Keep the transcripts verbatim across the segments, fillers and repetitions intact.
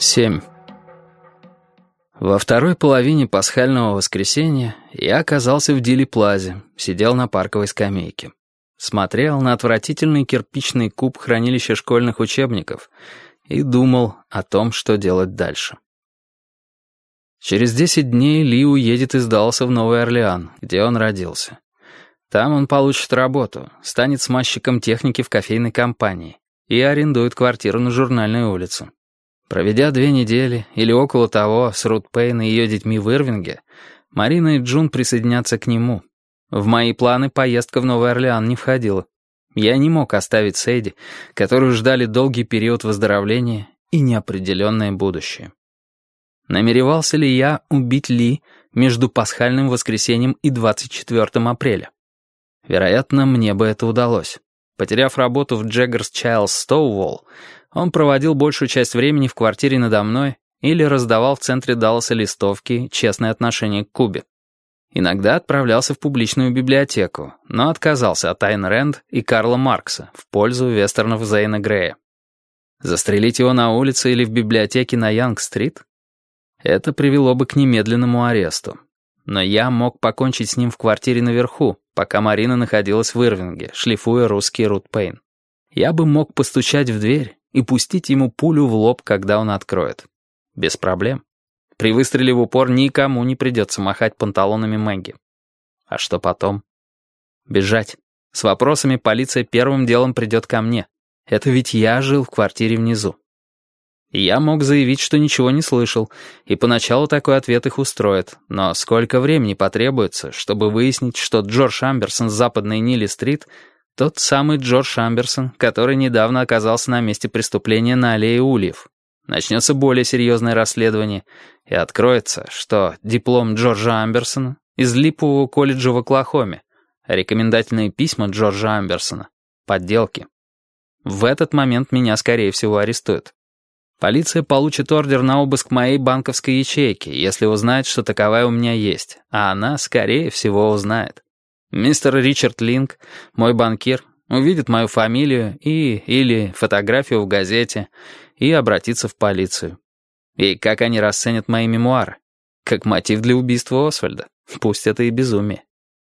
семь. Во второй половине пасхального воскресенья я оказался в Дили-Плазе, сидел на парковой скамейке. Смотрел на отвратительный кирпичный куб хранилища школьных учебников и думал о том, что делать дальше. Через десять дней Ли уедет из Далласа в Новый Орлеан, где он родился. Там он получит работу, станет смазчиком техники в кофейной компании и арендует квартиру на Журнальной улице. Проведя две недели или около того с Рут Пейн и ее детьми в Ирвинге, Марина и Джун присоединятся к нему. В мои планы поездка в Новый Орлеан не входила. Я не мог оставить Сэйди, которую ждали долгий период выздоровления и неопределенное будущее. Намеревался ли я убить Ли между пасхальным воскресеньем и двадцать четвёртым апреля? Вероятно, мне бы это удалось. Потеряв работу в Джеггерс Чайлдс Стоуволл, он проводил большую часть времени в квартире надо мной или раздавал в центре Далласа листовки «Честное отношение к Кубе». Иногда отправлялся в публичную библиотеку, но отказался от Айн Рэнд и Карла Маркса в пользу вестернов Зейна Грея. Застрелить его на улице или в библиотеке на Янг-стрит? Это привело бы к немедленному аресту. Но я мог покончить с ним в квартире наверху, пока Марина находилась в Ирвинге, шлифуя русский Рут Пейн. Я бы мог постучать в дверь и пустить ему пулю в лоб, когда он откроет. Без проблем. При выстреле в упор никому не придется махать панталонами Мэгги. А что потом? Бежать. С вопросами полиция первым делом придет ко мне. Это ведь я жил в квартире внизу. Я мог заявить, что ничего не слышал, и поначалу такой ответ их устроит, но сколько времени потребуется, чтобы выяснить, что Джордж Амберсон с западной Нилли-стрит — тот самый Джордж Амберсон, который недавно оказался на месте преступления на аллее Ульев. Начнется более серьезное расследование, и откроется, что диплом Джорджа Амберсона из Липового колледжа в Оклахоме, а рекомендательные письма Джорджа Амберсона — подделки. В этот момент меня, скорее всего, арестуют. Полиция получит ордер на обыск моей банковской ячейки, если узнает, что таковая у меня есть, а она, скорее всего, узнает. Мистер Ричард Линк, мой банкир, увидит мою фамилию и или фотографию в газете и обратится в полицию. И как они расценят мои мемуары? Как мотив для убийства Освальда. Пусть это и безумие.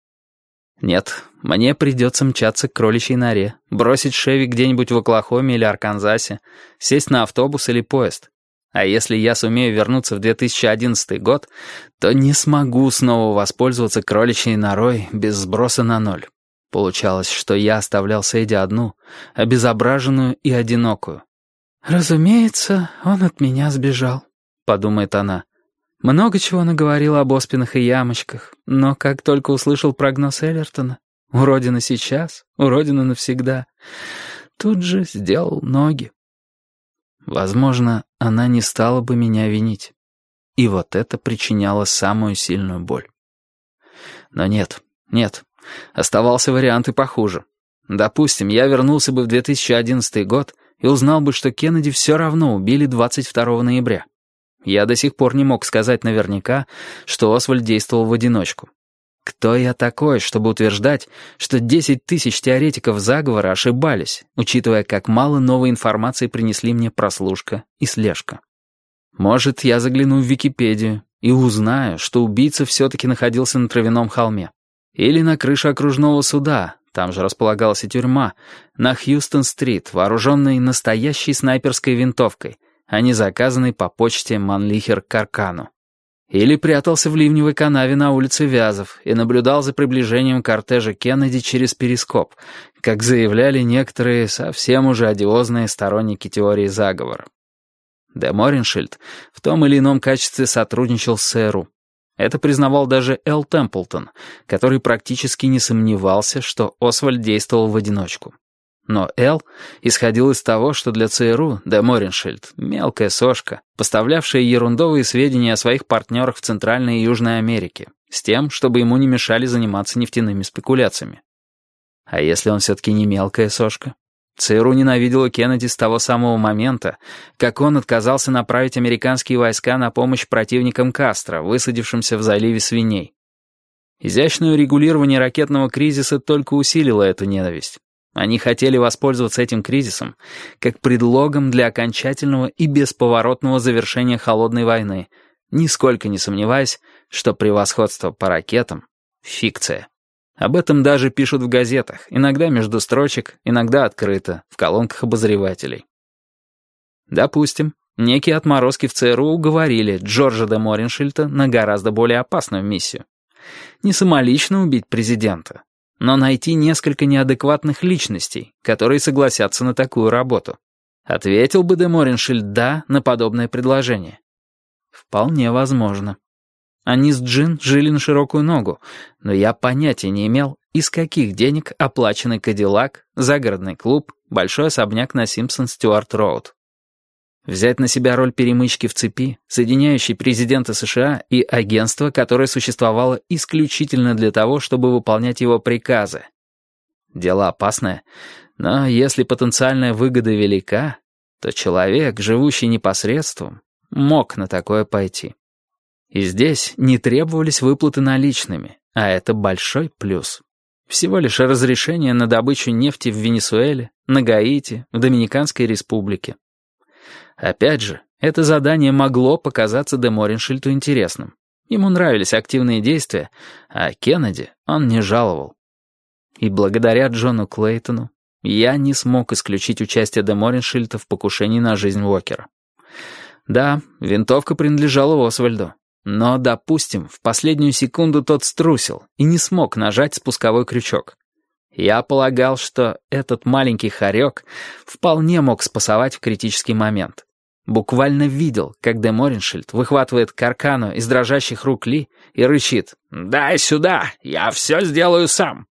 Нет, мне придется мчаться к кроличьей норе, бросить Шеви где-нибудь в Оклахоме или Арканзасе, сесть на автобус или поезд. А если я сумею вернуться в две тысячи одиннадцатый год, то не смогу снова воспользоваться кроличьей норой без сброса на ноль. Получалось, что я оставлял Сэйди одну, обезображенную и одинокую. «Разумеется, он от меня сбежал», — подумает она. Много чего наговорил об оспинах и ямочках, но как только услышал прогноз Эллертона, уродина сейчас, уродина навсегда, тут же сделал ноги. Возможно, она не стала бы меня винить. И вот это причиняло самую сильную боль. Но нет, нет, оставался вариант и похуже. Допустим, я вернулся бы в две тысячи одиннадцатый год и узнал бы, что Кеннеди все равно убили двадцать второго ноября. Я до сих пор не мог сказать наверняка, что Освальд действовал в одиночку. Кто я такой, чтобы утверждать, что десять тысяч теоретиков заговора ошибались, учитывая, как мало новой информации принесли мне прослушка и слежка? Может, я загляну в Википедию и узнаю, что убийца все-таки находился на Травяном холме. Или на крыше окружного суда, там же располагалась и тюрьма, на Хьюстон-стрит, вооруженной настоящей снайперской винтовкой, а не заказанный по почте Манлихер Каркану. Или прятался в ливневой канаве на улице Вязов и наблюдал за приближением кортежа Кеннеди через перископ, как заявляли некоторые совсем уже одиозные сторонники теории заговора. Де Мореншильд в том или ином качестве сотрудничал с ЦРУ. Это признавал даже Эл Темплтон, который практически не сомневался, что Освальд действовал в одиночку. Но Эл исходил из того, что для ЦРУ Де Мореншильд — мелкая сошка, поставлявшая ерундовые сведения о своих партнерах в Центральной и Южной Америке, с тем, чтобы ему не мешали заниматься нефтяными спекуляциями. А если он все-таки не мелкая сошка? ЦРУ ненавидела Кеннеди с того самого момента, как он отказался направить американские войска на помощь противникам Кастро, высадившимся в заливе Свиней. Изящное урегулирование ракетного кризиса только усилило эту ненависть. Они хотели воспользоваться этим кризисом как предлогом для окончательного и бесповоротного завершения холодной войны, нисколько не сомневаясь, что превосходство по ракетам — фикция. Об этом даже пишут в газетах, иногда между строчек, иногда открыто, в колонках обозревателей. Допустим, некие отморозки в ЦРУ уговорили Джорджа де Мореншильта на гораздо более опасную миссию. Не самолично убить президента, но найти несколько неадекватных личностей, которые согласятся на такую работу. Ответил бы де Мореншильд «да» на подобное предложение? Вполне возможно. Они с Джин жили на широкую ногу, но я понятия не имел, из каких денег оплачены Кадиллак, загородный клуб, большой особняк на Симпсон-Стюарт-Роуд. Взять на себя роль перемычки в цепи, соединяющей президента США и агентство, которое существовало исключительно для того, чтобы выполнять его приказы. Дело опасное, но если потенциальная выгода велика, то человек, живущий непосредством, мог на такое пойти. И здесь не требовались выплаты наличными, а это большой плюс. Всего лишь разрешение на добычу нефти в Венесуэле, на Гаити, в Доминиканской республике. Опять же, это задание могло показаться де Мореншильту интересным. Ему нравились активные действия, а Кеннеди он не жаловал. И благодаря Джону Клейтону я не смог исключить участие де Мореншильта в покушении на жизнь Уокера. Да, винтовка принадлежала Освальду. Но, допустим, в последнюю секунду тот струсил и не смог нажать спусковой крючок. Я полагал, что этот маленький хорек вполне мог спасовать в критический момент. Буквально видел, как де Мореншильд выхватывает Каркану из дрожащих рук Ли и рычит: «Дай сюда, я все сделаю сам».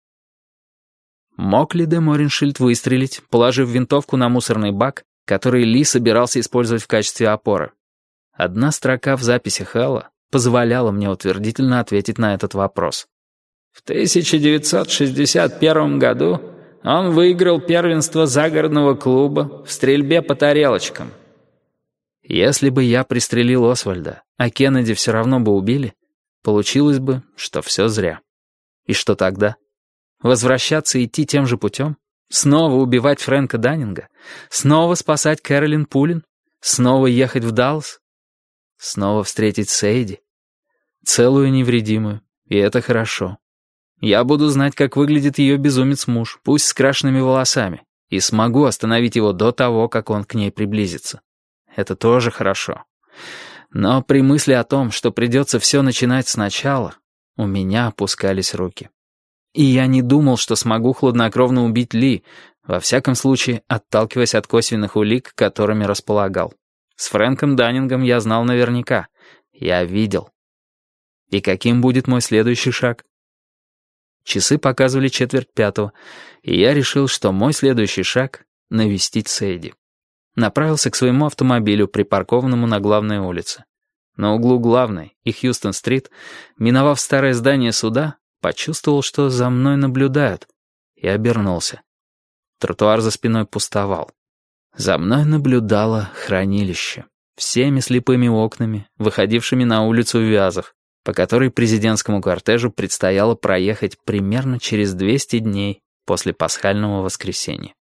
Мог ли де Мореншильд выстрелить, положив винтовку на мусорный бак, который Ли собирался использовать в качестве опоры? Одна строка в записях Элла позволяла мне утвердительно ответить на этот вопрос. В тысяча девятьсот шестьдесят первом году он выиграл первенство загородного клуба в стрельбе по тарелочкам. Если бы я пристрелил Освальда, а Кеннеди все равно бы убили, получилось бы, что все зря. И что тогда? Возвращаться и идти тем же путем? Снова убивать Фрэнка Даннинга? Снова спасать Кэролин Пулин? Снова ехать в Даллас? Снова встретить Сейди? Целую и невредимую. И это хорошо. Я буду знать, как выглядит ее безумец-муж, пусть с крашенными волосами, и смогу остановить его до того, как он к ней приблизится. Это тоже хорошо. Но при мысли о том, что придется все начинать сначала, у меня опускались руки. И я не думал, что смогу хладнокровно убить Ли, во всяком случае, отталкиваясь от косвенных улик, которыми располагал. С Фрэнком Даннингом я знал наверняка. Я видел. И каким будет мой следующий шаг? Часы показывали четверть пятого, и я решил, что мой следующий шаг — навестить Сейди. Направился к своему автомобилю, припаркованному на главной улице. На углу главной и Хьюстон-стрит, миновав старое здание суда, почувствовал, что за мной наблюдают, и обернулся. Тротуар за спиной пустовал. За мной наблюдало хранилище, всеми слепыми окнами, выходившими на улицу в Вязов, по которой президентскому кортежу предстояло проехать примерно через двести дней после пасхального воскресенья.